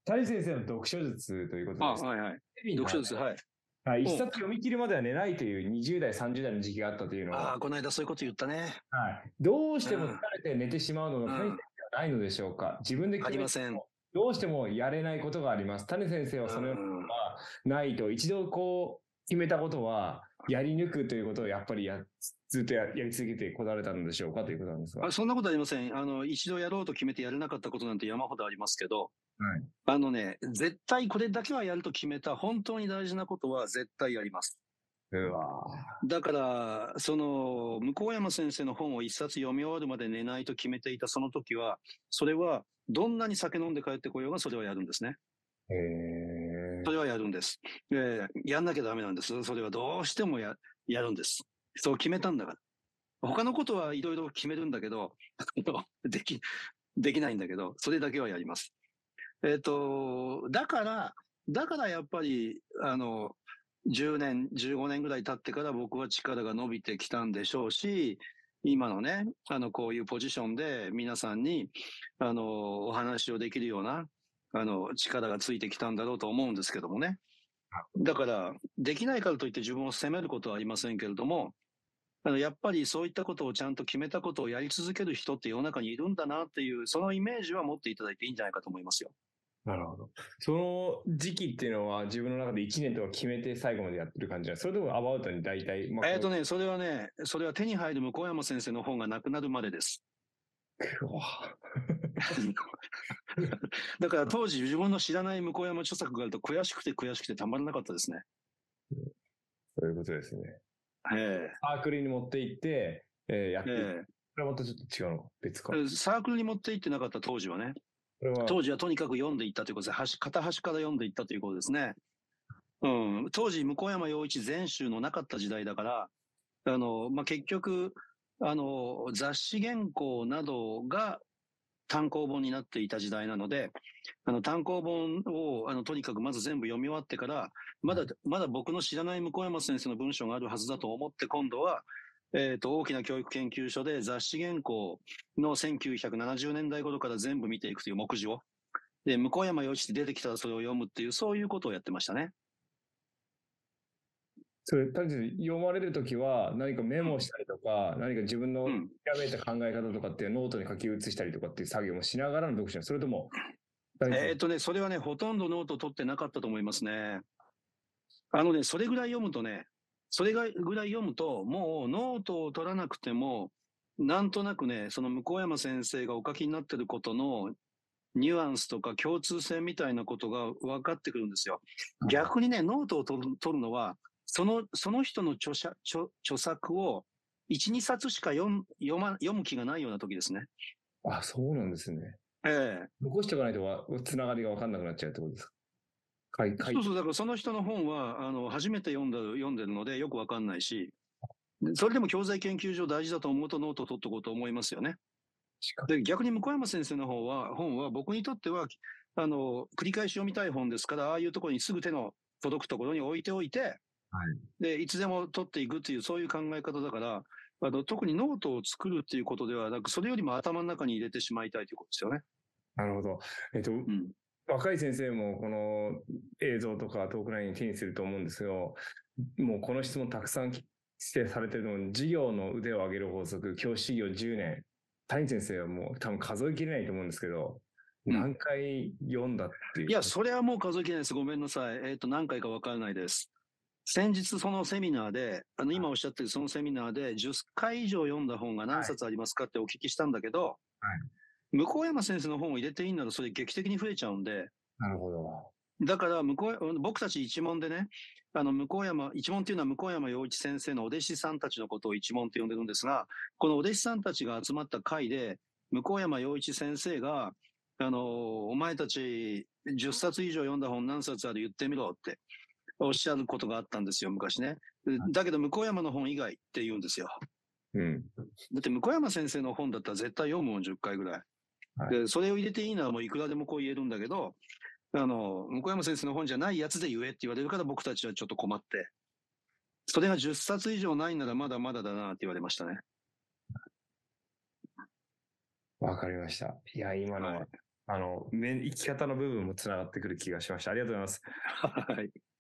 谷先生の読書術ということです。 はいはい。 セミナー読書術、はい。 はい、一冊読み切るまでは寝ないという20代、30代の時期があったというのを、 この間そういうこと言ったね。 はい、どうしても疲れて寝てしまうのが谷先うん。 生はないのでしょうか。自分であ決めてりません。 もどうしてもやれないことがあります。谷先生はうそのようなこん。 とはないと、一度こう決めたことはやり抜くということをやっぱりずっとやり続けてこられたのでしょうかということなんですが。 そんなことありません。一度やろうと決めてやれなかったことなんて山ほどありますけど、 はい。 絶対これだけはやると決めた本当に大事なことは絶対やります。 うわだから、向山先生の本を一冊読み終わるまで寝ないと決めていたその時は、それはどんなに酒飲んで帰ってこようがそれはやるんですね。 へえ。 それはやるんです。やんなきゃダメなんです。それはどうしてもやるんです。そう決めたんだから。他のことはいろいろ決めるんだけど、でき、できないんだけど、それだけはやります。だから、やっぱり、10年、15年ぐらい経ってから僕は力が伸びてきたんでしょうし、今のね、こういうポジションで皆さんに、お話をできるような、力がついてきたんだろうと思うんですけどもね。だから、できないからといって自分を責めることはありませんけれども、やっぱりそういったことをちゃんと決めたことをやり続ける人って世の中にいるんだなっていう、そのイメージは持っていただいていいんじゃないかと思いますよ。 なるほど。その時期っていうのは自分の中で1年とか決めて最後までやってる感じなんですか。それともアバウトに大体、 それは手に入る向山先生の本がなくなるまでです。だから当時自分の知らない向山著作があると悔しくてたまらなかったですね。 そういうことですね。 えサークルに持って行って、やっていく。 えこれはまたちょっと違うの別か。 サークルに持って行ってなかった当時はね。 これは、 当時はとにかく読んでいったということです。片端から読んでいったということですね。当時向山洋一全集のなかった時代だから、結局、雑誌原稿などが単行本になっていた時代なので、単行本をとにかくまず全部読み終わってから、まだ僕の知らない向山先生の文章があるはずだと思って、今度は、大きな教育研究所で雑誌原稿の1970年代頃から全部見ていくという目次を。で、向山洋一って出てきたらそれを読むっていう、そういうことをやってましたね。 それ、単純に読まれるときは何かメモしたりとか、何か自分のうん。 ひらめいた考え方とかっていうノートに書き写したりとかっていう作業もしながらの読書、それとも、 それはね、ほとんどノート取ってなかったと思いますね。それぐらい読むとね、それぐらい読むと、もうノートを取らなくても、なんとなくね、その向山先生がお書きになってることのニュアンスとか共通性みたいなことが分かってくるんですよ。逆にね、ノートを取るのは、その人の著作を1、2冊しか読む気がないような時ですね。 あ、そうなんですね。 ええ。 残しておかないとつながりが分かんなくなっちゃうってことですか。 そうそう、だからその人の本は、初めて読んでるのでよくわかんないし、それでも教材研究所大事だと思うとノートを取っておこうと思いますよね。で、逆に向山先生の本は僕にとっては、繰り返し読みたい本ですから、ああいうところにすぐ手の届くところに置いておいて、 はい、 で、いつでも取っていくっていう、そういう考え方だから、特にノートを作るっていうことではなく、それよりも頭の中に入れてしまいたいということですよね。 なるほど。若い先生もこの映像とかトークラインに手にすると思うんですよ。もうこの質問たくさん指定されてるのに、授業の腕を上げる法則、教師授業10年。谷先生はもう多分数えきれないと思うんですけど、何回読んだっていう。 いや、それはもう数えきれないです。ごめんなさい。何回か分からないです。先日そのセミナーで、今おっしゃってるそのセミナーで10回以上読んだ本が何冊ありますかってお聞きしたんだけど、向山先生の本を入れていいならそれ劇的に増えちゃうんで、 なるほど。 だから僕たち一門でね、一門っていうのは向山洋一先生のお弟子さんたちのことを一門って呼んでるんですが、このお弟子さんたちが集まった会で、向山洋一先生が、お前たち10冊以上読んだ本何冊ある言ってみろっておっしゃることがあったんですよ、昔ね。だけど向山の本以外って言うんですよ。だって向山先生の本だったら絶対読むもん10回ぐらい。で、それを入れていいのはもういくらでもこう言えるんだけど、向山先生の本じゃないやつで言えって言われるから僕たちはちょっと困って、それが10冊以上ないならまだまだだなって言われましたね。 わかりました。いや、今のは生き方の部分もつながってくる気がしました。ありがとうございます。 はい。